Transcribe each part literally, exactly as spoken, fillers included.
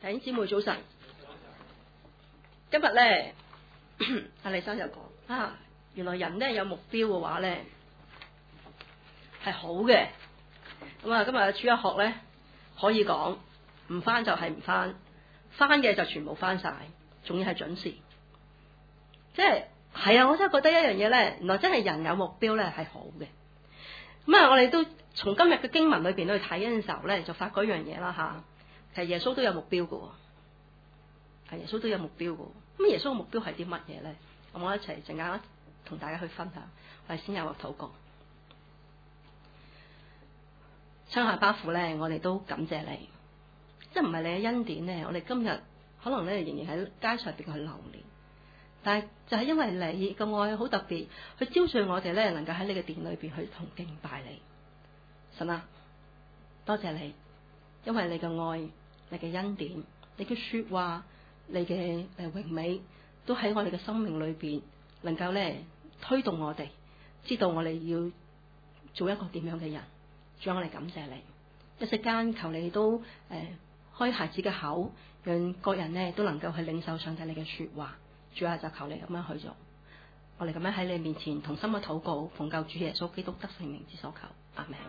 弟兄姊妹早晨，今日咧阿李生就講啊，原來人咧有目標嘅話咧係好嘅。咁啊，今日主日學咧可以講唔返就係唔返，返嘅就全部返晒，仲要係準時。即係係啊，我真係覺得一樣嘢咧，原來真係人有目標咧係好嘅。咁啊，我哋都從今日嘅經文裏邊去睇嗰陣時候咧，就發覺一樣嘢啦吓。其實耶穌都有目標嘅，係耶穌都有目標嘅。咁耶穌嘅目標係啲乜嘢咧？咁我一齊陣間同大家去分享。我哋先有個禱告。親愛巴父咧，我哋都感謝你，即係唔係你嘅恩典咧，我哋今日可能咧仍然喺街上邊去流連，但係就係因為你嘅愛好特別，去招聚我哋咧，能夠喺你嘅殿裏邊去同敬拜你。神啊，多謝你，因為你嘅愛。你嘅恩典，你嘅說話，你嘅誒榮美，都喺我哋嘅生命裏邊，能夠咧推動我哋，知道我哋要做一個點樣嘅人。主啊，我哋感謝你，一息間求你都誒、呃、開孩子嘅口，讓各人咧都能夠去領受上帝你嘅說話。主啊，就求你咁樣去做，我哋咁樣喺你面前同心嘅禱告，奉救主耶穌基督得聖名之所求，阿們。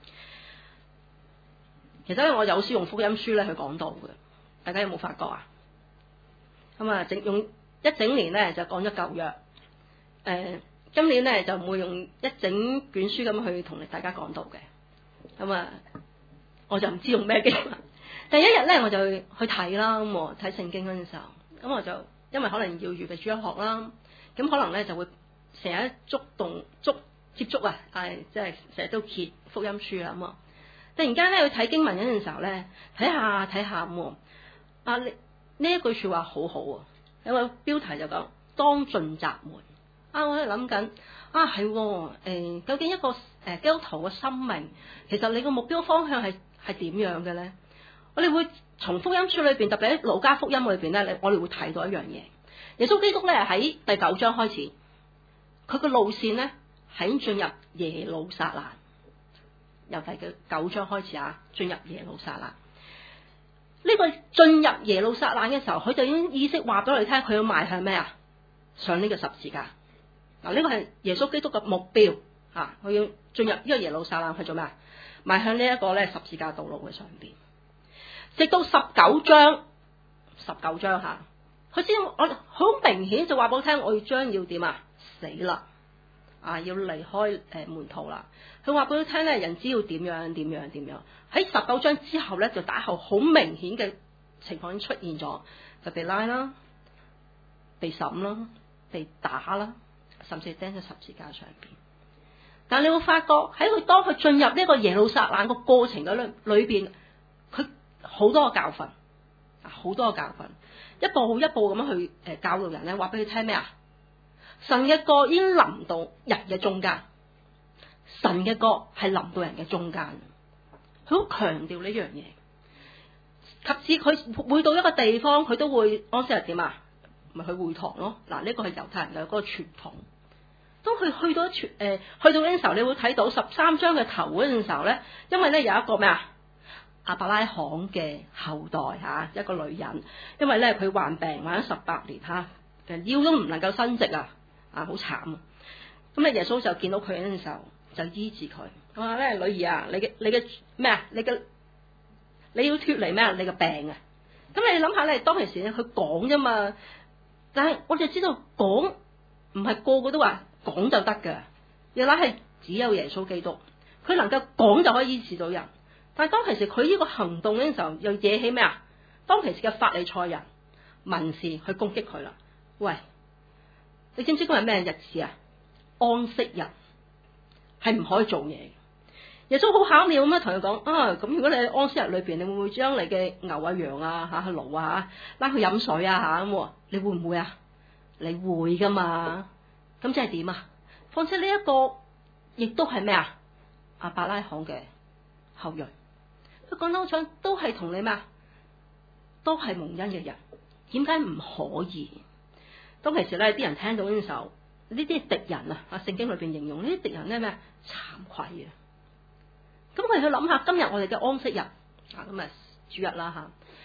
其實我有時用福音書咧去講道嘅，大家有冇發覺啊？咁啊，整用一整年咧就講咗舊約，誒、呃，今年咧就唔會用一整卷書咁去同大家講道嘅。咁啊，我就唔知用咩經文。第一日咧我就去睇啦，咁睇聖經嗰陣時候，咁我就因為可能要預備主日學啦，咁可能咧就會成日觸動觸接觸啊，係即係成日都揭福音書啊咁啊。突然間咧去睇經文嗰陣時候咧，睇下睇下咁啊！呢呢一句說話好好啊，有個標題就講當進窄門啊！我喺度諗緊啊，係誒、欸，究竟一個誒基督徒嘅生命，其實你個目標方向係係點樣嘅咧？我哋會從福音書裏邊，特別喺路加福音裏邊咧，我哋會睇到一樣嘢。耶穌基督咧喺第九章開始，佢個路線咧喺進入耶路撒冷。由第九章開始啊，進入耶路撒冷。呢、這個進入耶路撒冷嘅時候，佢就已經意識話俾我哋聽，佢要邁向咩啊？上呢個十字架。嗱，呢個係耶穌基督嘅目標啊！佢要進入呢個耶路撒冷去做咩啊？邁向呢一個咧十字架道路嘅上邊。直到十九章，十九章吓，佢先我好明顯就話俾我聽，我要將要點啊？死啦！啊！要離開誒、呃、門徒啦，佢話俾佢聽咧，人只要點樣點樣點樣。喺十九章之後咧，就打後好明顯嘅情況已經出現咗，就被拉啦、被審啦、被打啦，甚至釘喺十字架上邊。但係你會發覺喺佢當佢進入呢個耶路撒冷個過程嘅裏裏邊，佢好多個教訓，好多個教訓，一步一步咁樣去誒教導人咧，話俾佢聽咩啊？神嘅國已經臨到人嘅中間，神嘅國係臨到人嘅中間，佢好強調呢樣嘢。及至佢每到一個地方，佢都會安息日點啊？咪去會堂咯。嗱，呢個係猶太人嘅嗰個傳統。當佢去到傳誒去到嗰陣時候，你會睇到十三章嘅頭嗰陣時候咧，因為咧有一個咩啊？亞伯拉罕嘅後代吓、啊，一個女人，因為咧佢患病患咗十八年吓，誒、啊、腰都唔能夠伸直啊！啊，好慘啊！咁咧，耶穌就見到佢嗰陣時候，就醫治佢。佢話咧，女兒啊，你嘅你嘅咩啊？你嘅你要脫離咩啊？你嘅病啊！咁你諗下咧，當其時咧，佢講啫嘛。但係我哋知道講唔係個個都話講就得噶，又乃係只有耶穌基督，佢能夠講就可以醫治到人。但係當其時佢呢個行動嗰陣時候，又惹起咩啊？當其時嘅法利賽人、文士去攻擊佢啦。喂！你知唔知今日咩日子啊？安息日係唔可以做嘢。耶穌好巧妙咁樣同佢講啊，咁如果你喺安息日裏邊，你會唔會將你嘅牛啊、羊啊、吓驢啊拉去飲水啊吓咁？你會唔會啊？你會噶嘛？咁即係點啊？況且呢一個亦都係咩啊？亞伯拉罕嘅後裔，佢講得好彩，都係同你咩啊？都係蒙恩嘅人，點解唔可以？當其時咧，啲人聽到呢時候，呢啲敵人啊，啊聖經裏邊形容呢啲敵人咧咩？慚愧啊！咁佢去諗下，今日我哋嘅安息日啊，咁啊主日啦吓，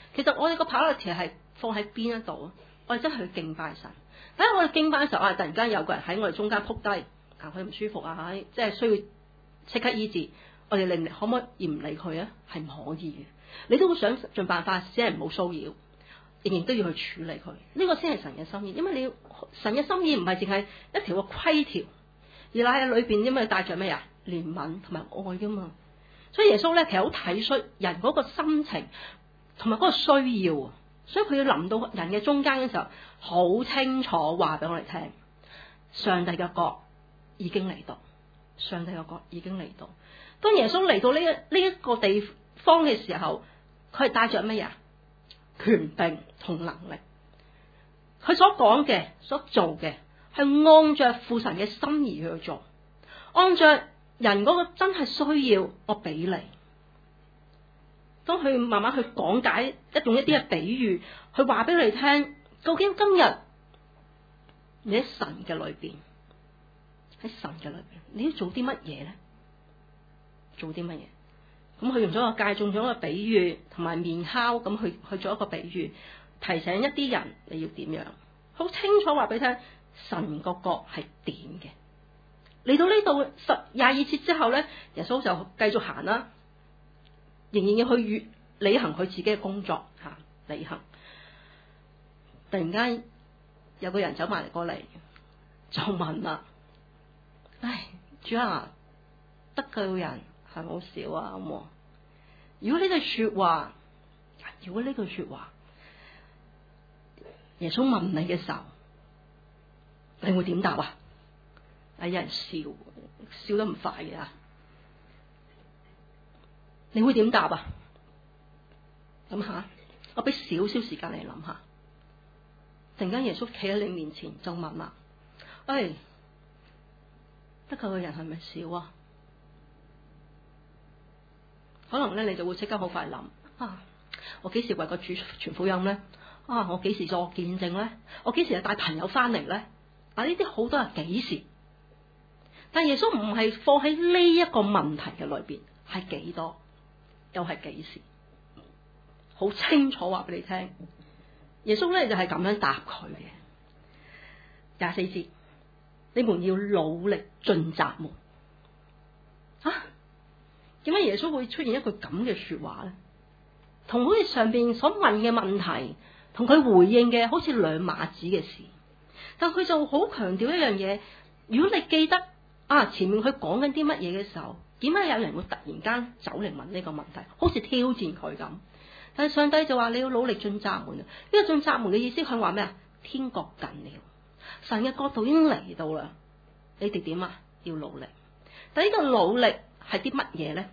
其實我哋個 priority 係放喺邊一度啊？我哋真係去敬拜神。喺我哋敬拜嘅時候，啊，突然間有個人喺我哋中間撲低，啊，佢唔舒服啊，即係需要即刻醫治，我哋令可唔可以唔理佢啊？係唔可以嘅。你都會想盡辦法，只係唔好騷擾，仍然都要去處理佢。呢個先係神嘅心意，因為你要神嘅心意唔係淨係一條個規條，而係喺裏邊因為帶着咩啊？憐憫同埋愛噶嘛。所以耶穌咧其實好體恤人嗰個心情同埋嗰個需要，所以佢要臨到人嘅中間嘅時候，好清楚話俾我哋聽，上帝嘅國已經嚟到，上帝嘅國已經嚟到。當耶穌嚟到呢一呢一個地方嘅時候，佢係帶着乜嘢？權柄同能力。佢所講嘅、所做嘅，係按着父神嘅心意去做，按着人嗰個真係需要，我俾你。當佢慢慢去講解，一種一啲嘅比喻，去話俾你聽，究竟今日你喺神嘅裏邊，喺神嘅裏邊，你要做啲乜嘢咧？做啲乜嘢？咁佢用咗個芥種種嘅比喻，同埋麵酵咁去去做一個比喻，提醒一啲人你要點樣，好清楚話俾你聽，神個國係點嘅。嚟到呢度十廿二節之後咧，耶穌就繼續行啦，仍然要去履行佢自己嘅工作吓，履行。突然間有個人走埋嚟過嚟，就問啦：唉，主啊，得救人係好少啊，咁。如果呢句說話，如果呢句說話，耶穌問你嘅時候，你會點答啊？有人笑，笑得唔快嘅啊！你會點答啊？諗下，我俾少少時間你諗下。突然間耶穌企喺你面前就問啦：哎，得救嘅人係咪少啊？可能咧，你就會即刻好快諗啊！我幾時為個主傳福音咧？啊，我幾時作見證咧？我幾時就帶朋友翻嚟咧？啊，呢啲好多係幾時？但耶穌唔係放喺呢一個問題嘅裏邊，係幾多，又係幾時？好清楚話俾你聽。耶穌咧就係咁樣答佢嘅。廿四節，你們要努力進窄門。啊？點解耶穌會出現一句咁嘅說話咧？同好似上邊所問嘅問題，同佢回應嘅好似兩碼子嘅事。但佢就好強調一樣嘢，如果你記得啊前面佢講緊啲乜嘢嘅時候，點解有人會突然間走嚟問呢個問題，好似挑戰佢咁？但係上帝就話你要努力進窄門。呢個進窄門嘅意思佢話咩啊？天國近了，神嘅國度已經嚟到啦。你哋點啊？要努力。但呢個努力係啲乜嘢咧？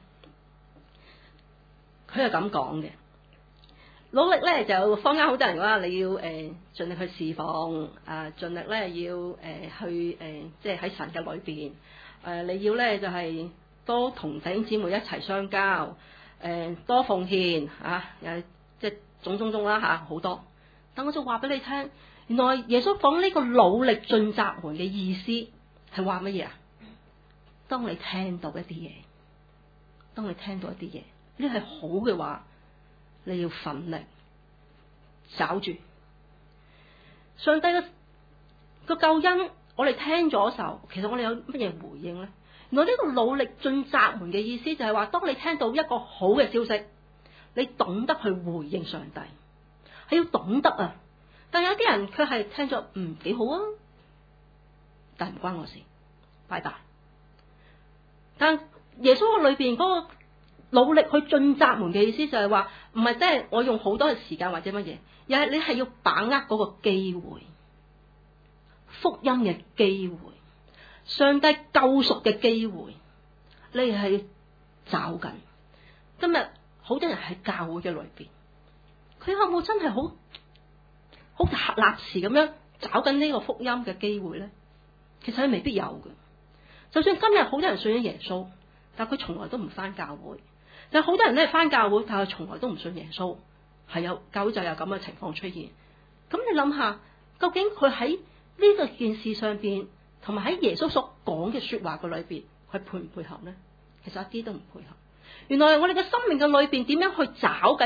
佢係咁講嘅，努力咧就坊間好多人話你要誒盡、呃、力去侍奉啊，盡力咧要誒、呃、去誒、呃、即係喺神嘅裏邊誒、呃，你要咧就係、是、多同弟兄姊妹一齊相交誒、呃，多奉獻啊，誒即係種種種啦吓，好多。但我就話俾你聽，原來耶穌講呢個努力進窄門嘅意思係話乜嘢啊？當你聽到一啲嘢，當你聽到一啲嘢，呢係好嘅話，你要奮力找住上帝嘅個救恩。我哋聽咗時候，其實我哋有乜嘢回應咧？原來呢個努力進窄門嘅意思就係話，當你聽到一個好嘅消息，你懂得去回應上帝，係要懂得啊。但有啲人佢係聽咗嗯幾好啊，但係唔關我事，拜拜。但耶穌裏邊嗰個努力去進窄門嘅意思就係話，唔係即係我用好多嘅時間或者乜嘢，而係你係要把握嗰個機會，福音嘅機會，上帝救贖嘅機會，你係找緊。今日好多人喺教會嘅裏邊，佢有冇真係好好立時咁樣找緊呢個福音嘅機會咧？其實佢未必有嘅。就算今日好多人信咗耶穌，但係佢從來都唔返教會。有好多人咧返教會，但係從來都唔信耶穌，係有教會就有咁嘅情況出現。咁你諗下，究竟佢喺呢個件事上邊，同埋喺耶穌所講嘅說話嘅裏邊，佢配唔配合咧？其實一啲都唔配合。原來我哋嘅生命嘅裏邊，點樣去找緊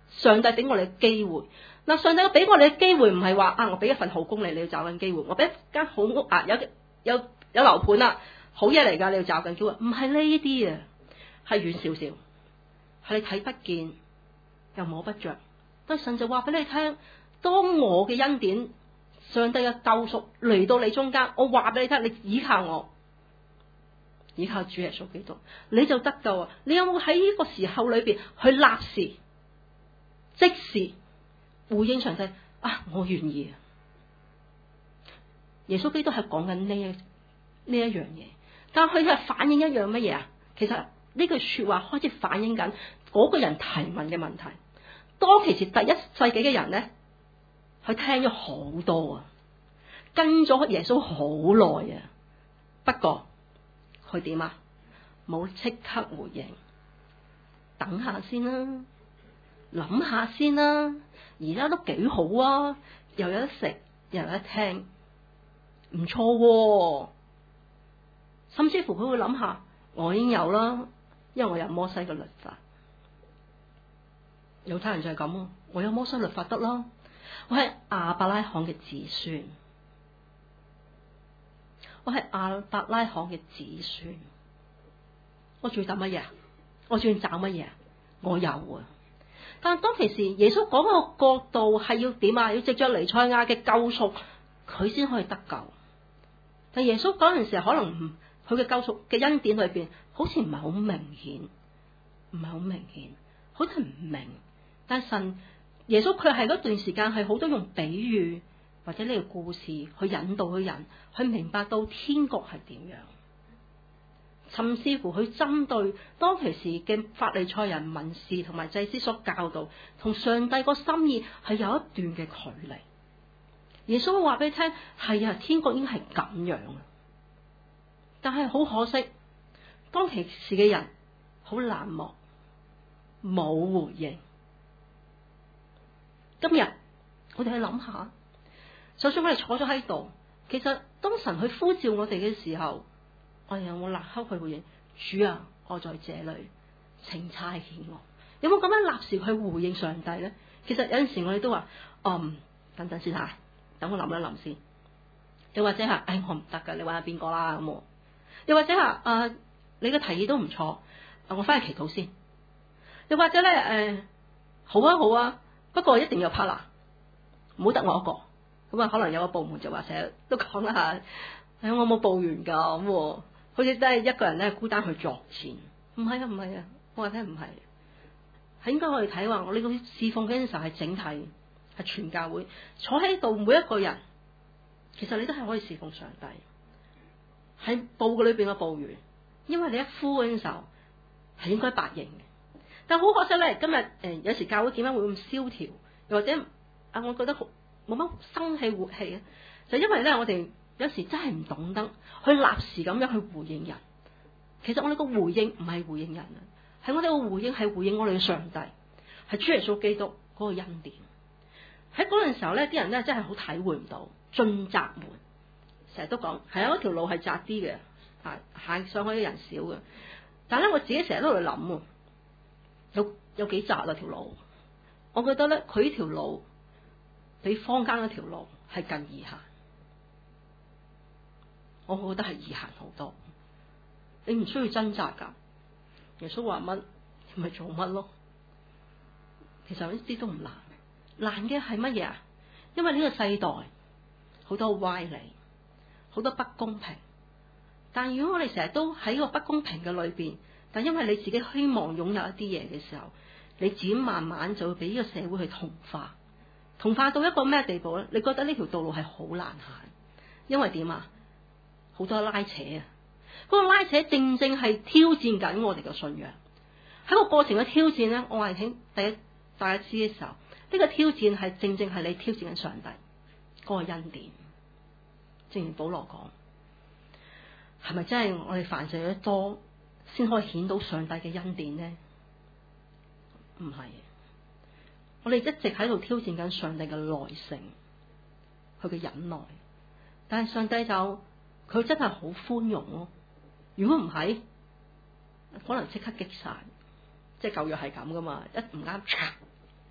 上帝俾我哋嘅機會。嗱，上帝俾我哋嘅機會唔係話啊，我俾一份好工你，你要找緊機會；我俾一間好屋啊，有有有樓盤啦，好嘢嚟噶，你要找緊機會。唔係呢啲啊，係遠少少，係你睇不見又摸不着。但係神就話俾你聽，當我嘅恩典、上帝嘅救贖嚟到你中間，我話俾你聽，你依靠我，依靠主耶穌基督，你就得救啊！你有冇喺呢個時候裏邊去立時、即時回應上帝啊？我願意啊！耶穌基督係講緊呢一呢一樣嘢，但係佢係反映一樣乜嘢啊？其實呢句說話開始反映緊嗰個人提問嘅問題。當其時第一世紀嘅人咧，佢聽咗好多啊，跟咗耶穌好耐啊，不過佢點啊？冇即刻回應，等下先啦，諗下先啦，而家都幾好啊，又有得食，又有得聽，唔錯啊，甚至乎佢會諗下，我已經有啦，因為我有摩西嘅律法。猶太人就係咁，我有摩西律法得啦，我係亞伯拉罕嘅子孫，我係亞伯拉罕嘅子孫，我仲要等乜嘢啊？我仲要找乜嘢啊？我有啊！但係當其時耶穌講個國度係要點啊？要藉着彌賽亞嘅救贖，佢先可以得救。但耶穌嗰陣時可能唔，佢嘅救贖嘅恩典裏邊，好似唔係好明顯，唔係好明顯，好似唔明。但神耶穌佢係嗰段時間係好多用比喻或者呢個故事去引導佢人去明白到天國係點樣，甚至乎去針對當其時嘅法利賽人、文士同埋祭司所教導同上帝個心意係有一段嘅距離。耶穌會話俾你聽，係啊，天國已經係咁樣啊，但係好可惜，當其時嘅人好冷漠，冇回應。今日我哋去諗下，就算我哋坐咗喺度，其實當神去呼召我哋嘅時候，我哋有冇立刻去回應？主啊，我在這裏，請差遣我。有冇咁樣立時去回應上帝咧？其實有陣時我哋都話，嗯，等等先吓，等我諗一諗先。又或者係，唉，我唔得噶，你揾下邊個啦咁。又或者係，啊、呃，你嘅提議都唔錯，我翻去祈禱先。又或者咧，誒、呃，好啊，好啊。不過一定要 partner，唔好得我一個。咁啊，可能有個部門就話成日都講啦吓，唉，我冇部員噶咁，好似真係一個人咧孤單去作戰。唔係啊，唔係啊，我話聽唔係，係應該我哋睇話，我呢個侍奉嘅時候係整體，係全教會坐喺度每一個人，其實你都係可以侍奉上帝，喺部嘅裏邊嘅部員，因為你一呼嗰陣時候係應該百應嘅。但好可惜咧，今日誒、呃、有時教會點解會咁蕭條，又或者啊，我覺得冇乜生氣活氣啊，就因為咧我哋有時真係唔懂得去立時咁樣去回應人。其實我哋個回應唔係回應人啊，係我哋個回應係回應我哋嘅上帝，係主耶穌基督嗰個恩典。喺嗰陣時候咧，啲人咧真係好體會唔到進窄門，成日都講係啊，嗰條路係窄啲嘅，啊行上去嘅人少嘅。但係咧我自己成日都喺度諗。有有幾窄啊條路？我覺得咧，佢呢條路比坊間嗰條路係更易行。我覺得係易行好多，你唔需要掙扎噶。耶穌話乜，你咪做乜咯。其實一啲都唔難，難嘅係乜嘢啊？因為呢個世代好多歪理，好多不公平。但如果我哋成日都喺個不公平嘅裏邊，但因為你自己希望擁有一啲嘢嘅時候，你自己慢慢就會俾呢個社會去同化，同化到一個咩地步咧？你覺得呢條道路係好難行，因為點啊？好多拉扯啊！嗰個拉扯正正係挑戰緊我哋嘅信仰。喺個過程嘅挑戰咧，我話聽第一大家知嘅時候，呢個挑戰係正正係你挑戰緊上帝嗰個恩典。正如保羅講，係咪真係我哋凡事得多？先可以顯到上帝嘅恩典呢？唔係，我哋一直喺度挑戰緊上帝嘅耐性，佢嘅忍耐。但係上帝就佢真係好寬容咯。如果唔係，可能即刻擊晒。即係舊約係咁噶嘛，一唔啱，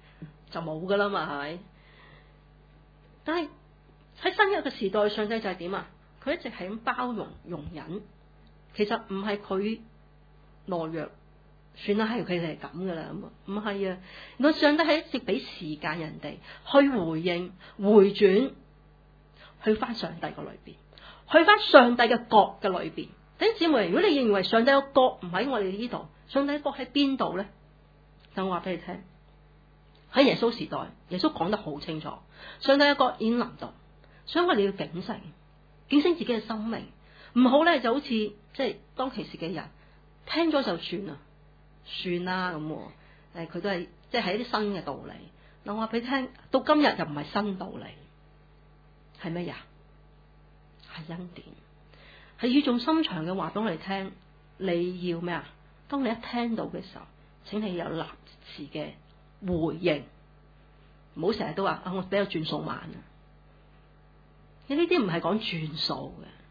就冇噶啦嘛，係咪？但係喺新約嘅時代，上帝就係點啊？佢一直係咁包容容忍，其實唔係佢懦弱，算啦，係佢哋係咁噶啦，咁唔係啊！原來上帝係一直俾時間人哋去回應、回轉，去翻上帝個裏邊，去翻上帝嘅國嘅裏邊。弟兄姊妹，如果你認為上帝嘅國唔喺我哋呢度，上帝嘅國喺邊度咧？等我話俾你聽，喺耶穌時代，耶穌講得好清楚，上帝嘅國已經臨到，所以我哋要警醒，警醒自己嘅生命，唔好咧就好似即係當其時嘅人聽咗就算啦，算啦咁，誒佢都係即係係一啲新嘅道理。嗱，我話俾你聽，到今日又唔係新道理，係咩呀？係恩典。係語重心長嘅話俾我哋聽，你要咩啊？當你一聽到嘅時候，請你有立時嘅回應，唔好成日都話啊，我比較轉數慢啊！你呢啲唔係講轉數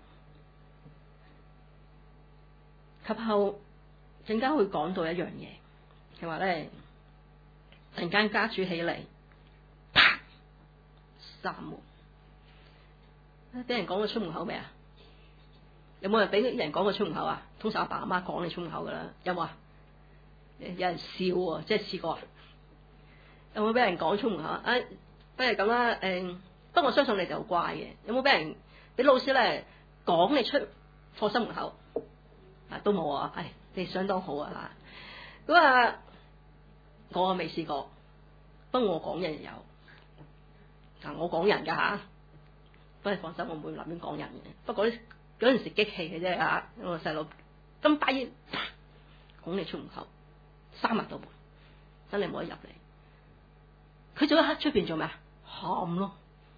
嘅。及後陣間會講到一樣嘢，係話咧，突然間家主起嚟，啪，閂門，俾人講到出門口未啊？有冇人俾人講過出門口啊？通常阿爸阿媽講你出門口噶啦，有冇啊？有人笑喎，即係試過啊？有冇俾人講出門口啊？誒，不如咁啦，誒，不過我相信你就好乖嘅。有冇俾人俾老師咧講你出課室門口啊？都冇啊！唉，你相當好啊嗱。咁啊，我未試過，不過我講人有嗱，我講人噶吓，不過你放心，我唔會立亂講人嘅。不過嗰陣時激氣嘅啫吓，我細佬咁大意拱你出門口，閂埋道門，等你唔可以入嚟。佢做一刻出邊做咩啊？喊咯，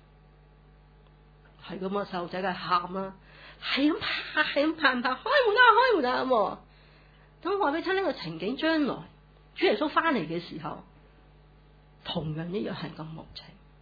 係咁啊！細路仔梗係喊啦，係咁拍，係咁拍唔拍？開門啊，開門啊咁。咁我話俾你聽，呢個情景將來主耶穌翻嚟嘅時候，同樣一樣係咁無情。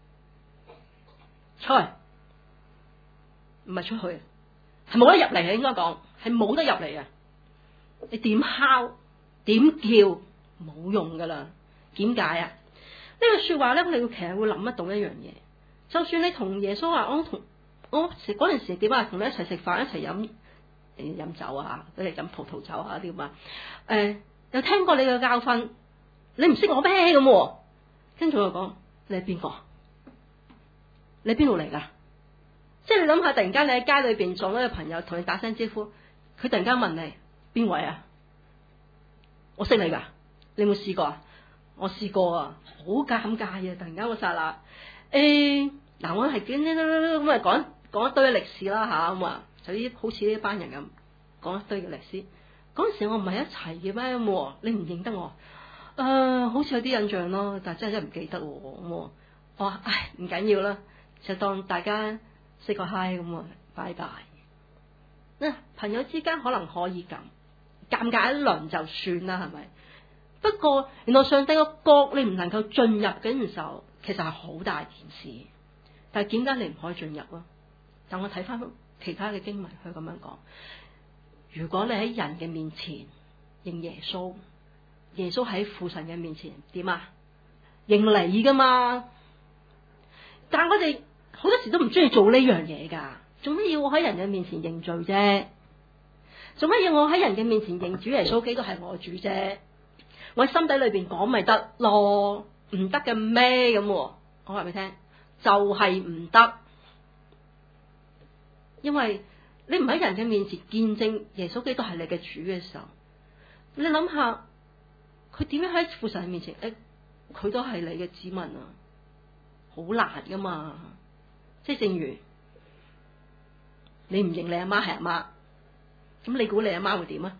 出去唔係出去，係冇得入嚟嘅，應該講係冇得入嚟嘅。你點敲點叫冇用噶啦？點解啊？呢句說話咧，我哋其實會諗得到一樣嘢。就算你同耶穌話，我同我嗰陣時點啊，同你一齊食飯，一齊飲誒飲酒啊，一齊飲葡萄酒啊啲咁啊。誒、呃，又聽過你嘅教訓，你唔識我咩咁？跟住我講，你係邊個？你邊度嚟噶？即係你諗下，突然間你喺街裏邊撞到個朋友，同你打聲招呼，佢突然間問你邊位啊？我識你噶，你有冇試過啊？我試過啊，好尷尬啊！突然間個剎那，誒、欸，嗱，我係點咧咁啊，講講一堆嘅歷史啦吓，咁啊，就啲好似呢班人咁講一堆嘅歷史。嗰陣時我唔係一齊嘅咩？咁你唔認得我？誒、呃，好似有啲印象咯，但係真係真係唔記得喎。咁我話唉，唔緊要啦，就當大家say個 hi 咁啊，拜拜。嗱，朋友之間可能可以咁尷尬一輪就算啦，係咪？不過原來上帝個國你唔能夠進入嘅時候，其實係好大件事。但係點解你唔可以進入啊？但我睇翻其他嘅經文，佢咁樣講：如果你喺人嘅面前認耶穌，耶穌喺父神嘅面前點啊？認你噶嘛？但係我哋好多時都唔中意做呢樣嘢噶，做乜要我喺人嘅面前認罪啫？做乜要我喺人嘅面前認主耶穌基督係我主啫？我喺心底裏邊講咪得咯，唔得嘅咩咁？我話俾你聽，就係唔得，因為你唔喺人嘅面前見證耶穌基督係你嘅主嘅時候，你諗下佢點樣喺父神嘅面前？誒、欸，佢都係你嘅子民啊，好難噶嘛！即係正如你唔認你阿媽係阿媽，咁你估你阿媽會點啊？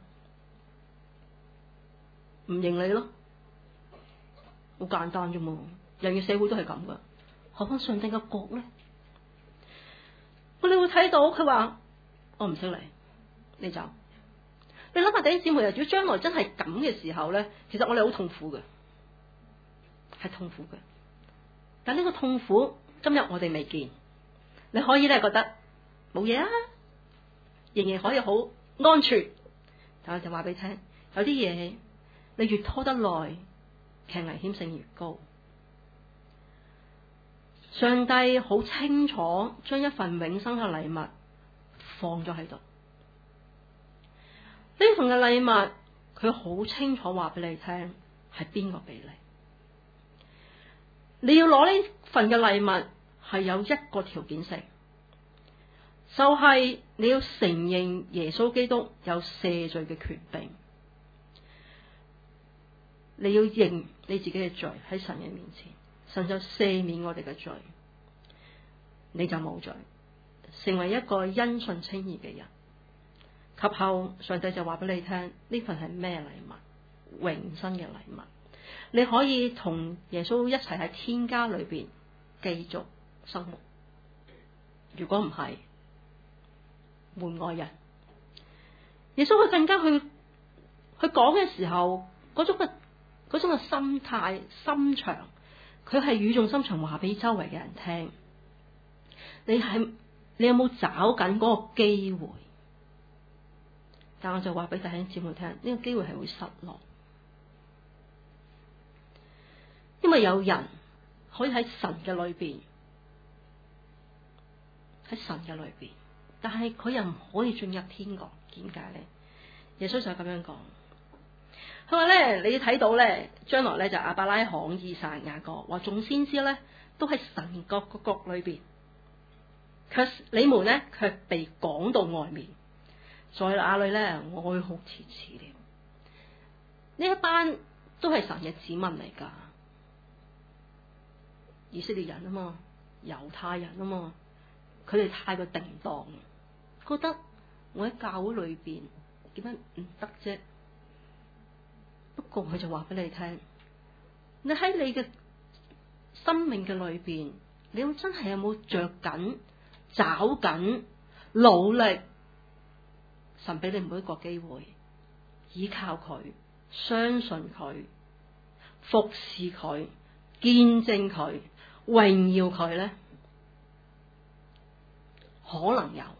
唔認你咯，好簡單啫嘛。人嘅社會都係咁噶，何況上帝嘅國咧？我哋會睇到佢話我唔識你，你走。你諗下弟兄姊妹，如果將來真係咁嘅時候咧，其實我哋好痛苦嘅，係痛苦嘅。但呢個痛苦今日我哋未見，你可以咧覺得冇嘢啊，仍然可以好安全。但我就話俾你聽，有啲嘢。你越拖得耐，其實危險性越高。 上帝好清楚將一份永生嘅禮物放咗喺度。呢份嘅禮物，佢好清楚話俾你聽係邊個俾你。你要攞呢份嘅禮物係有一個條件性，就係你要承認耶穌基督有赦罪嘅權柄。你要認你自己嘅罪喺神嘅面前，神就赦免我哋嘅罪，你就冇罪，成為一個因信稱義嘅人。及後上帝就話俾你聽，呢份係咩禮物？永生嘅禮物，你可以同耶穌一齊喺天家裏邊繼續生活。如果唔係門外人，耶穌佢更加去去講嘅時候，嗰種嘅嗰種嘅心態心腸，佢係語重心長話俾周圍嘅人聽。你係你有冇找緊嗰個機會？但我就話俾弟兄姊妹聽，呢個機會係會失落，因為有人可以喺神嘅裏邊，喺神嘅裏邊，但係佢又唔可以進入天國。點解咧？耶穌就咁樣講，佢話咧，你睇到咧，將來咧就亞伯拉罕、以撒、雅各話眾先知咧，都喺神國個國裏邊，卻你們咧卻被趕到外面。在那裏咧，哀哭切齒了。呢一班都係神嘅子民嚟噶，以色列人啊嘛，猶太人啊嘛，佢哋太過定當，覺得我喺教會裏邊點解唔得啫？不過佢就話俾你聽，你喺你嘅生命嘅裏邊，你有真係有冇着緊、找緊、努力？神俾你每一個機會，依靠佢，相信佢，服侍佢，見證佢，榮耀佢咧，可能有，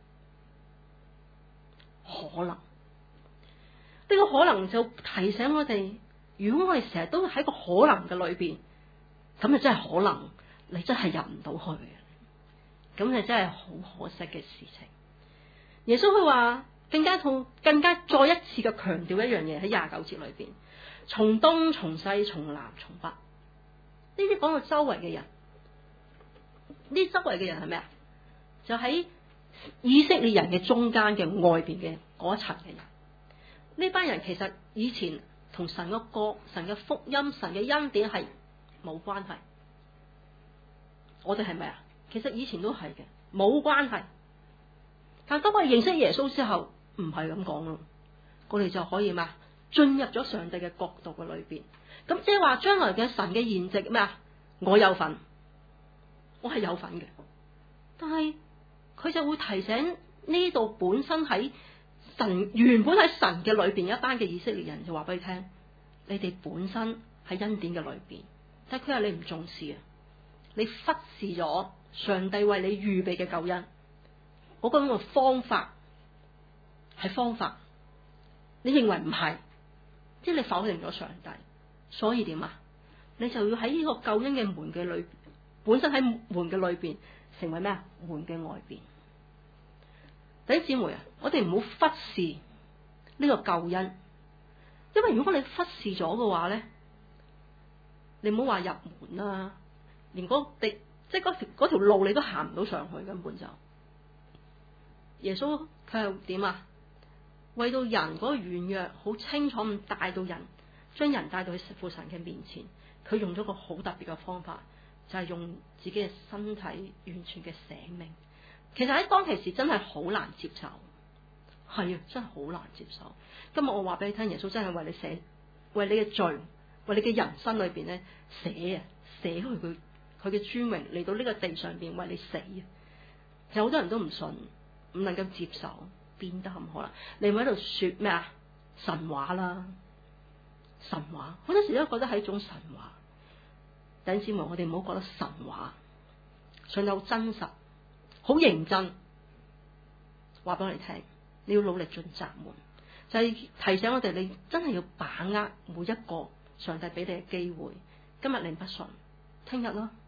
可能呢、這個可能就提醒我哋，如果我哋成日都喺個可能嘅裏邊，咁就真係可能你真係入唔到去嘅，咁就真係好可惜嘅事情。耶穌佢話更加痛，更加再一次嘅強調一樣嘢喺廿九節裏邊，從東從西從南從北，呢啲講到周圍嘅人，呢啲周圍嘅人係咩啊？就喺以色列人嘅中間嘅外邊嘅嗰一層嘅人，呢班人其實以前同神嘅國、神嘅福音、神嘅恩典係冇關係。我哋係咪啊？其實以前都係嘅，冇關係。但當我哋認識耶穌之後，唔係咁講咯，我哋就可以咩？進入咗上帝嘅國度嘅裏邊。咁即係話將來嘅神嘅筵席咩啊？我有份，我係有份嘅。但係佢就會提醒呢度本身喺神原本喺神嘅裏邊一班嘅以色列人，就話俾你聽：你哋本身喺恩典嘅裏邊，但係佢話你唔重視啊，你忽視咗上帝為你預備嘅救恩。我講個方法係方法，你認為唔係，即係你否定咗上帝，所以點啊？你就要喺呢個救恩嘅門嘅裏，本身喺門嘅裏邊，成為咩啊？門嘅外邊。弟兄姊妹啊，我哋唔好忽視呢個救恩，因為如果你忽視咗嘅話咧，你唔好話入門啦，連嗰地即係嗰條嗰條路你都行唔到上去，根本就。耶穌佢係點啊？為到人嗰個軟弱，好清楚咁帶到人，將人帶到去父神嘅面前。佢用咗個好特別嘅方法，就係、是、用自己嘅身體完全嘅捨命。其實喺當其時真係好難接受，係啊，真係好難接受。今日我話俾你聽，耶穌真係為你捨，為你嘅罪，為你嘅人生裏邊咧捨啊，捨去佢佢嘅尊榮嚟到呢個地上邊為你死啊！有好多人都唔信。唔能夠接受，變得咁可能。你會喺度說咩啊？神話啦，神話，好多時都覺得係一種神話。弟兄姊妹，我哋唔好覺得神話，上帝好真實，好認真，話俾我哋聽，你要努力進窄門，就係、是、提醒我哋，你真係要把握每一個上帝俾你嘅機會。今日你不信，聽日咯，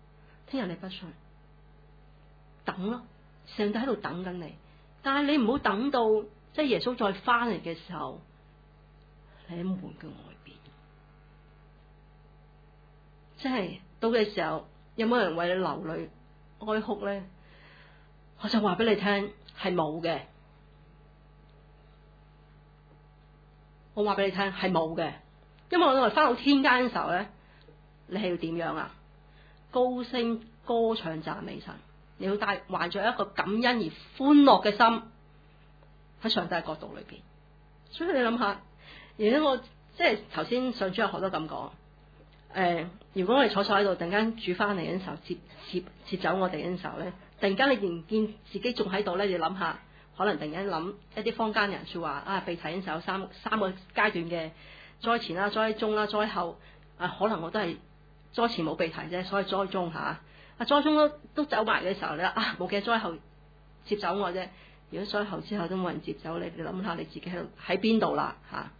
聽日你不信，等咯，上帝喺度等緊你，但係你唔好等到即係耶穌再翻嚟嘅時候，你喺門嘅外邊，即係到嘅時候，有冇人為你流淚哀哭咧？我就話俾你聽，係冇嘅。我話俾你聽，係冇嘅，因為我哋翻到天家嘅時候咧，你係要點樣啊？高聲歌唱讚美神，你要帶懷着一個感恩而歡樂嘅心喺上帝嘅國度裏邊。所以你諗下，而家我即係頭先上主日學都咁講，誒、呃，如果我哋坐坐喺度，突然間主翻嚟嘅時候接接接走我哋嘅時候咧，突然間你仍見自己仲喺度咧，你諗下，可能突然間諗一啲坊間人說話啊，被提嘅時候三三個階段嘅災前啦、災中啦、災後啊，可能我都係。災前冇被提啫，所以災中吓，啊災中都都走埋嘅時候咧，啊冇嘅災後接走我啫。如果災後之後都冇人接走你，你諗下你自己喺喺邊度啦吓，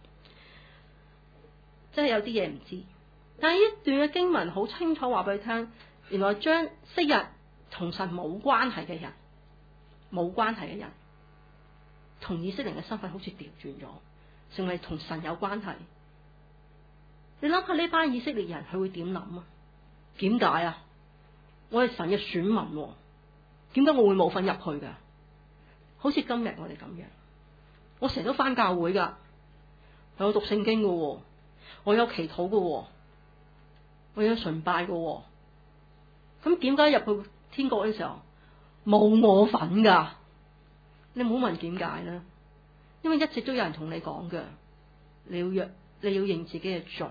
真係有啲嘢唔知。但係呢一段嘅經文好清楚話俾你聽，原來將昔日同神冇關係嘅人，冇關係嘅人，同以色列嘅身份好似調轉咗，成為同神有關係。你諗下呢班以色列人佢會點諗啊？點解啊？我係神嘅選民，點解我會冇份入去噶？好似今日我哋咁樣，我成日都返教會噶，我有讀聖經噶，我有祈禱噶，我有崇拜噶，咁點解入去天國嘅時候冇我份噶？你唔好問點解啦，因為一直都有人同你講嘅，你要約，你要認自己嘅罪。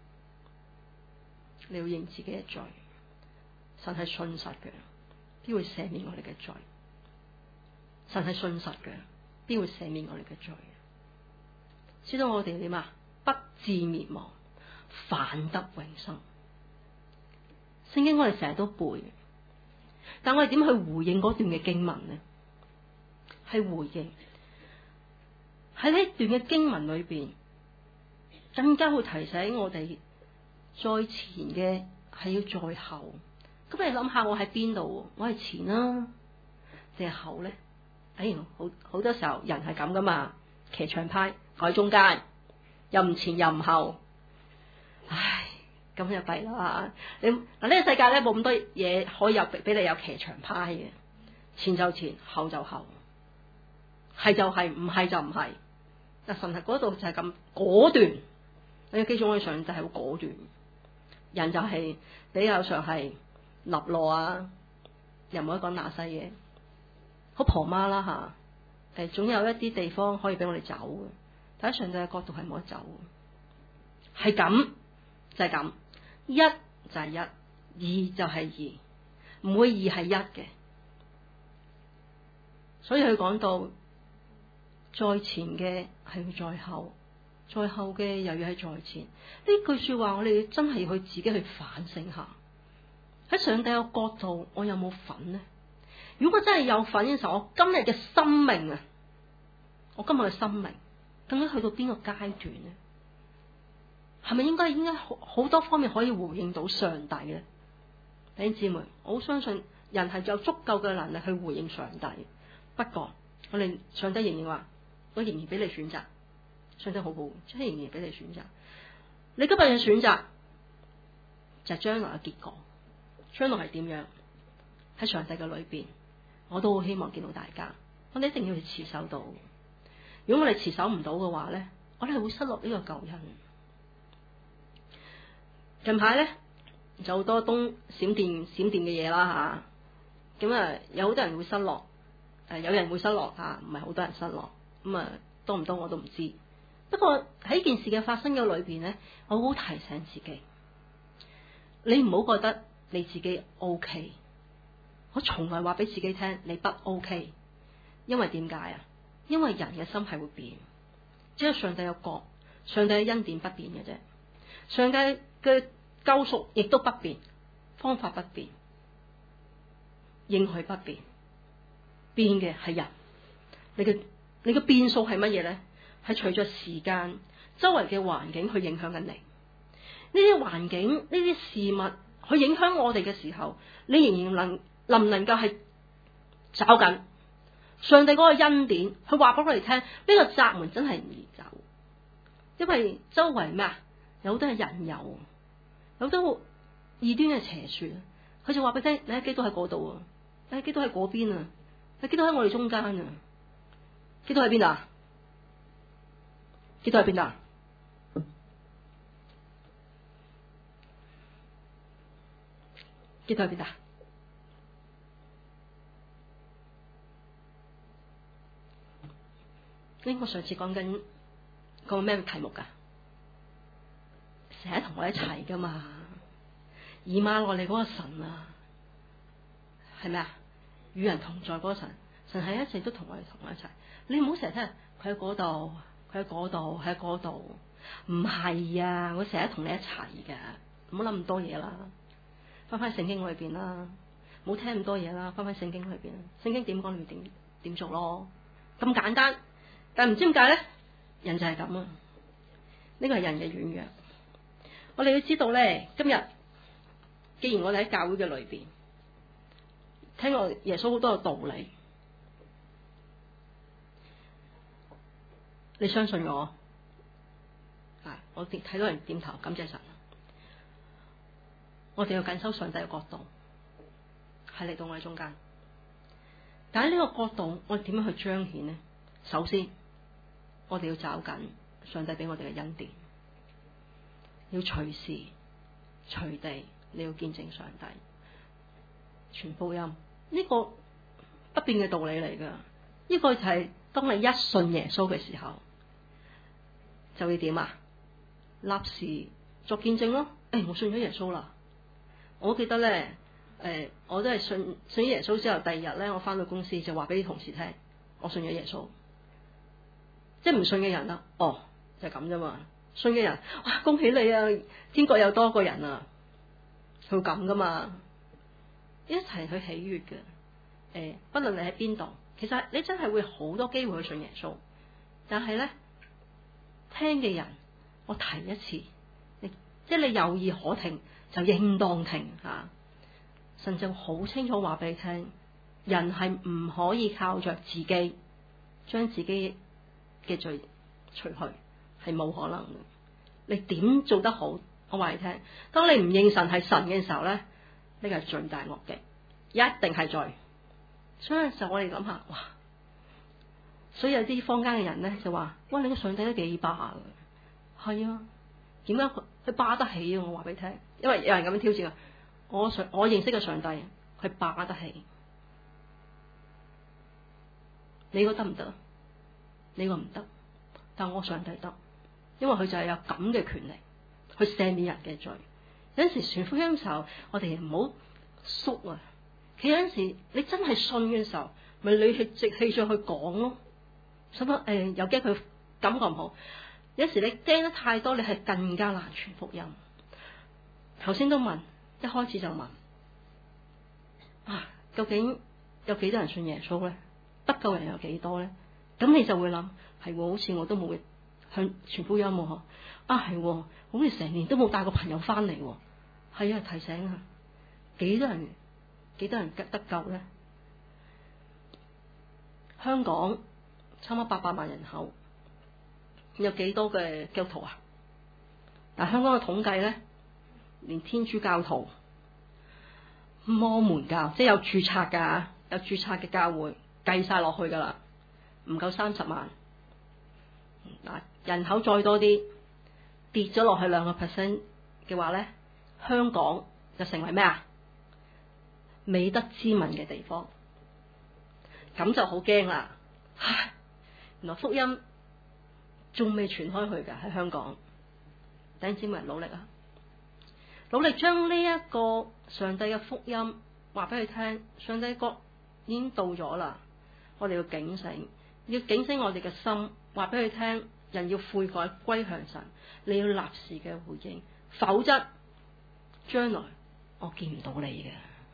你要認自己嘅罪，神係信實嘅，必會赦免我哋嘅罪。神係信實嘅，必會赦免我哋嘅罪。知道我哋點啊？不至滅亡，反得永生。聖經我哋成日都背，但我哋點去回應嗰段嘅經文呢？係回應喺呢段嘅經文裏邊，更加會提醒我哋。在前嘅係要在後，咁你諗下我喺邊度？我係前啦，定係後咧？哎，好好多時候人係咁噶嘛，騎牆派喺中間，又唔前又唔後，唉，咁就弊啦。你嗱呢個世界咧冇咁多嘢可以有俾你有騎牆派嘅，前就前，後就後，係就係，唔係就唔係。但神係嗰度就係咁果斷，你要記住我哋上帝係好果斷。人就係比較上係立落啊，又唔可以講那西嘢，好婆媽啦吓，誒、啊，總有一啲地方可以俾我哋走嘅，但喺上帝嘅角度係冇得走嘅，係咁就係、是、咁，一就係一，二就係二，唔會二係一嘅，所以佢講到在前嘅係要在後。在後嘅又要喺在前，呢句說話我哋真係要去自己去反省下，喺上帝嘅角度我有冇份呢？如果真係有份嘅時候，我今日嘅生命啊，我今日嘅生命究竟去到邊個階段呢？係咪應該應該好好多方面可以回應到上帝呢？弟兄姊妹，我好相信人係有足夠嘅能力去回應上帝，不過我哋上帝仍然話，我仍然俾你選擇。上帝好好，即係仍然俾你選擇。你今日嘅選擇就係將來嘅結果。將來係點樣？喺上帝嘅裏邊，我都好希望見到大家。我哋一定要去持守到。如果我哋持守唔到嘅話咧，我哋係會失落呢個救恩。近排咧就好多東閃電閃電嘅嘢啦吓，咁啊有好多人會失落，誒有人會失落吓，唔係好多人失落。咁啊多唔多我都唔知。不過喺件事嘅發生嘅裏邊咧，我好提醒自己，你唔好覺得你自己 OK。我從來話俾自己聽，你不 OK。因為點解啊？因為人嘅心係會變，只有上帝有國，上帝嘅恩典不變嘅啫。上帝嘅救贖亦都不變，方法不變，應許不變，變嘅係人。你嘅你嘅變數係乜嘢咧？係隨着時間、周圍嘅環境去影響緊你。呢啲環境、呢啲事物去影響我哋嘅時候，你仍然能能唔能夠係找緊上帝嗰個恩典？佢話俾我哋聽，呢、這個窄門真係唔易走，因為周圍咩啊，有好多係引誘，有好多異端嘅邪說。佢就話俾你聽，你喺基督喺嗰度啊，你喺基督喺嗰邊啊，你基督喺我哋中間啊，基督喺邊啊？基督喺邊啊？基督喺邊啊？呢個上次講緊個咩題目噶？成日同我一齊噶嘛？以馬內利嗰個神啊，係咪啊？與人同在嗰個神，神係一直都同我哋同我一齊。你唔好成日聽佢喺嗰度，佢喺嗰度，喺嗰度。唔係啊，我成日同你一齊噶，唔好諗咁多嘢啦。翻翻聖經裏邊啦，唔好聽咁多嘢啦。翻翻聖經裏邊，聖經點講你咪點點做咯，咁簡單。但係唔知點解咧，人就係咁啊。呢個係人嘅軟弱。我哋要知道咧，今日既然我哋喺教會嘅裏邊聽過耶穌好多嘅道理，你相信我啊？我哋睇到人點頭，感謝神。我哋要緊守上帝嘅國度，係嚟到我哋中間。但係呢個國度，我哋點樣去彰顯呢？首先，我哋要找緊上帝俾我哋嘅恩典，要隨時隨地你要見證上帝，傳福音。呢個不變嘅道理嚟噶。呢個就係當你一信耶穌嘅時候，就會點啊？立時作見證咯。誒，我信咗耶穌啦。我記得咧，誒、呃，我都係信信咗耶穌之後，第二日咧，我翻到公司就話俾啲同事聽，我信咗耶穌。即係唔信嘅人啦，哦，就係咁啫嘛。信嘅人，哇，恭喜你啊！天國有多個人啊，佢會咁噶嘛？一齊去喜悅嘅。誒、呃，不論你喺邊度，其實你真係會好多機會去信耶穌。但係咧，聽嘅人，我提一次，你即係你有意可聽，就應當聽吓、啊。神就好清楚話俾你聽，人係唔可以靠着自己將自己嘅罪除去，係冇可能嘅。你點做得好？我話你聽，當你唔認神係神嘅時候咧，呢個係最大惡極，一定係罪。所以有時候我哋諗下，哇！所以有啲坊間嘅人咧就話：哇，你個上帝都幾霸嘅。係啊，點解佢佢霸得起啊？我話俾你聽，因為有人咁樣挑戰啊。我上我認識嘅上帝，佢霸得起。你覺得唔得？你個唔得，但我上帝得，因為佢就係有咁嘅權力去赦免人嘅罪。有陣時傳福音嘅時候，我哋唔好縮啊。其實有陣時你真係信嘅時候，咪你去直氣上去講咯。使乜誒？又驚佢感覺唔好。有時你驚得太多，你係更加難傳福音。頭先都問，一開始就問啊，究竟有幾多人信耶穌咧？得救人有幾多咧？咁你就會諗，係好似我都冇向傳福音喎，啊係，好似成年都冇帶個朋友翻嚟，係啊，提醒啊，幾多人幾多人得得救咧？香港差唔多八百萬人口，有幾多嘅基督徒啊？但香港嘅統計咧，連天主教徒、摩門教，即係有註冊噶，有註冊嘅教會計晒落去噶啦。唔夠三十萬，嗱，人口再多啲，跌咗落去兩個 percent 嘅話咧，香港就成為咩啊？美德之民嘅地方，咁就好驚啦！唉，原來福音仲未傳開去噶喺香港，弟兄姊妹努力啊！努力將呢一個上帝嘅福音話俾佢聽，上帝國已經到咗啦，我哋要警醒。要警醒我哋嘅心，話俾佢聽，人要悔改歸向神，你要立時嘅回應，否則將來我見唔到你嘅。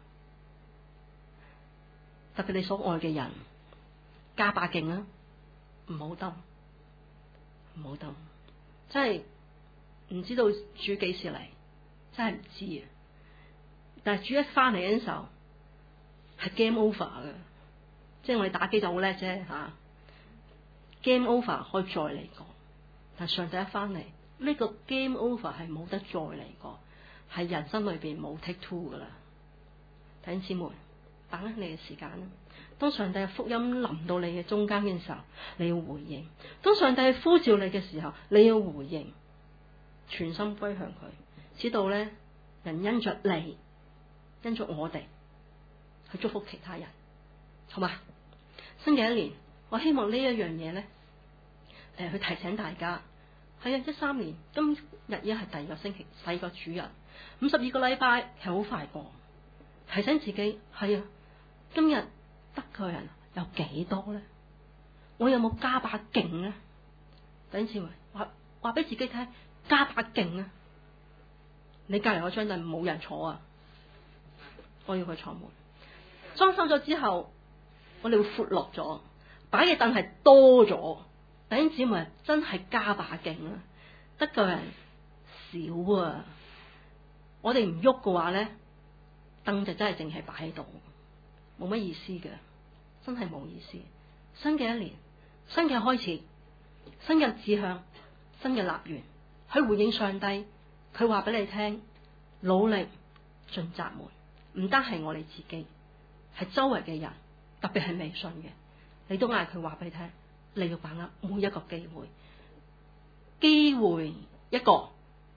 特別你所愛嘅人，加把勁啊，唔好等，唔好等，真係唔知道主幾時嚟，真係唔知啊！ 但係主一翻嚟嘅時候係 game over 嘅，即係我哋打機就好叻啫吓 game over 可以再嚟過，但係上帝一翻嚟呢個 game over 係冇得再嚟過，係人生裏邊冇 take two 噶啦。弟兄姊妹，把握你嘅時間啦。當上帝嘅福音臨到你嘅中間嘅時候，你要回應；當上帝呼召你嘅時候，你要回應，全心歸向佢，直到咧人因着你，因着我哋去祝福其他人，好嘛？新嘅一年，我希望呢一樣嘢咧，誒、呃，去提醒大家，係啊，一三年今日已經係第二個星期，第二個主日，五十二個禮拜係好快過，提醒自己係啊，今日得嘅人有幾多咧？我有冇加把勁咧？弟兄姊妹，話話俾自己聽，加把勁啊！你隔籬嗰張凳冇人坐啊！我要去坐滿。裝修咗之後，我哋會闊落咗，擺嘅凳係多咗。弟兄姊妹，真係加把勁啊！得嘅人少啊！我哋唔喐嘅話咧，凳就真係淨係擺喺度。冇乜意思嘅，真係冇意思。新嘅一年，新嘅開始，新嘅志向，新嘅立願，去回應上帝。佢話俾你聽，努力進窄門，唔單係我哋自己，係周圍嘅人，特別係未信嘅，你都嗌佢話俾你聽，你要把握每一個機會，機會一個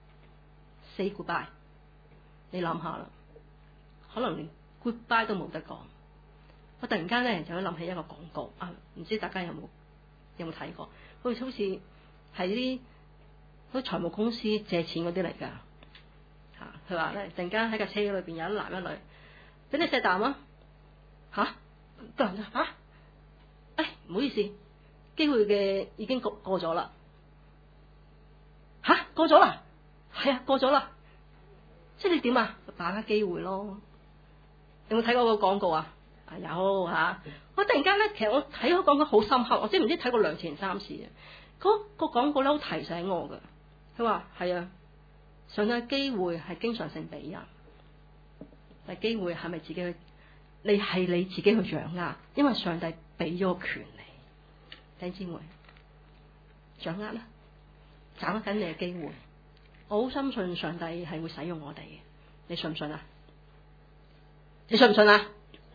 say goodbye。你諗下啦，可能連 goodbye 都冇得講。我突然間咧就會諗起一個廣告啊，唔知大家有冇有冇睇過？好似好似係啲嗰啲財務公司借錢嗰啲嚟㗎嚇。佢話咧，突然間喺架車裏邊有一男一女，俾你錫啖啊嚇，個人啊嚇，誒唔好意思，機會嘅已經過過咗啦嚇，過咗啦，係啊過咗啦，即係你點啊？把握機會咯。有冇睇過個廣告啊？有吓、啊，我突然間咧，其實我睇嗰廣告好深刻，我即係唔知睇過兩次三次嘅。嗰、那個廣告咧好提醒我嘅，佢話係啊，上帝嘅機會係經常性俾人，但係機會係咪自己去？你係你自己去掌握，因為上帝俾咗個權利，弟兄姊妹掌握啦，掌握緊你嘅機會。我好深信上帝係會使用我哋嘅，你信唔信啊？你信唔信啊？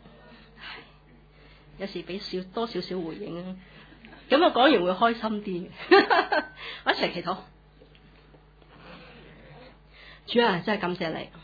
有時俾少多少少回應啊，咁我講完會開心啲。我一齊祈禱，主啊，真係感謝你。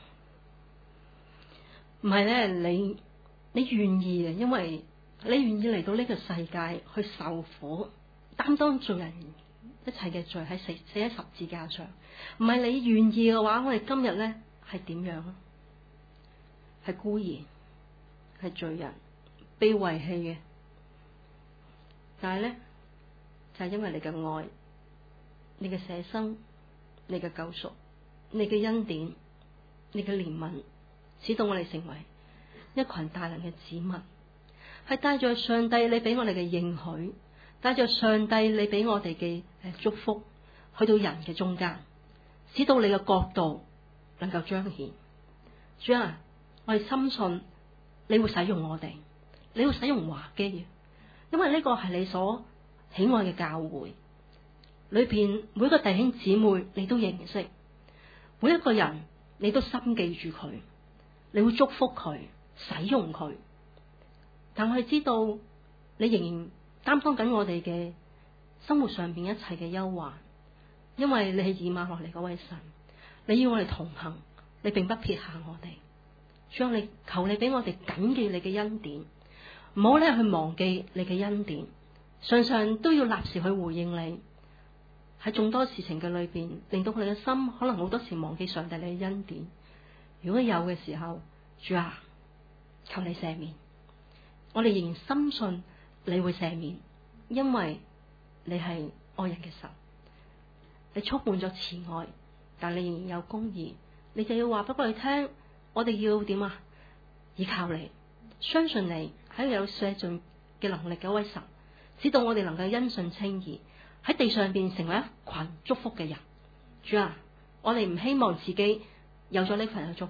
唔係咧，你你願意啊，因為你願意嚟到呢個世界去受苦，擔當罪人一切嘅罪喺死死喺十字架上。唔係你願意嘅話，我哋今日咧係點樣啊？係孤兒，係罪人。被遺棄嘅，但係咧就係、是、因為你嘅愛，你嘅捨生，你嘅救贖，你嘅恩典，你嘅憐憫，使到我哋成為一群大能嘅子民，係帶着上帝你俾我哋嘅應許，帶着上帝你俾我哋嘅誒祝福，去到人嘅中間，使到你嘅國度能夠彰顯。主啊，我哋深信你會使用我哋。你要使用華基，因為呢個係你所喜愛嘅教會裏邊，每一個弟兄姊妹你都認識，每一個人你都深記住佢，你會祝福佢，使用佢。但我哋知道你仍然擔當緊我哋嘅生活上邊一切嘅憂患，因為你係以馬內利嗰位神，你要我哋同行，你並不撇下我哋。將你求你俾我哋謹記你嘅恩典。唔好咧去忘記你嘅恩典，常常都要立時去回應你。喺眾多事情嘅裏邊，令到佢哋嘅心可能好多時忘記上帝你嘅恩典。如果有嘅時候，主啊，求你赦免。我哋仍然深信你會赦免，因為你係愛人嘅神，你充滿咗慈愛，但你仍然有公義。你就要話俾我哋聽，我哋要點啊？依靠你，相信你。喺有寫盡嘅能力嘅一位神，使到我哋能夠因信稱義，喺地上邊成為一群祝福嘅人。主啊，我哋唔希望自己有咗呢份嘅祝福，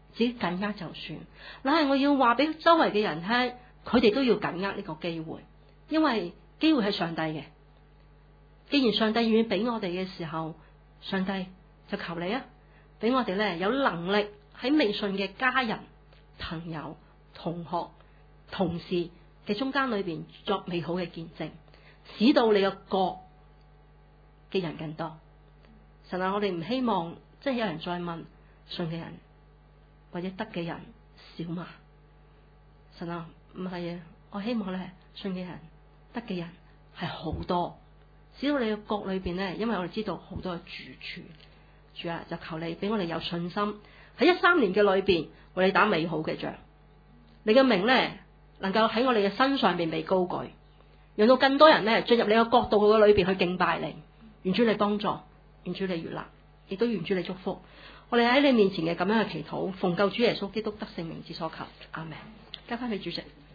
自己緊握就算。但係我要話俾周圍嘅人聽，佢哋都要緊握呢個機會，因為機會係上帝嘅。既然上帝願意俾我哋嘅時候，上帝就求你啊，俾我哋咧有能力喺未信嘅家人、朋友、同學、同事嘅中間裏邊作美好嘅見證，使到你個國嘅人更多。神啊，我哋唔希望即係有人再問信嘅人或者得嘅人少嘛？神啊，唔係啊，我希望咧信嘅人得嘅人係好多。使到你嘅國裏邊咧，因為我哋知道好多嘅住處，主啊，就求你俾我哋有信心喺一三年嘅裏邊，為你打美好嘅仗。你嘅名咧，能夠喺我哋嘅身上邊被高舉，讓到更多人咧進入你嘅國度嘅裏邊去敬拜你。願主你幫助，願主你悅納，亦都願主你祝福。我哋喺你面前嘅咁樣嘅祈禱，奉救主耶穌基督得勝名字所求，阿們。交翻俾主席。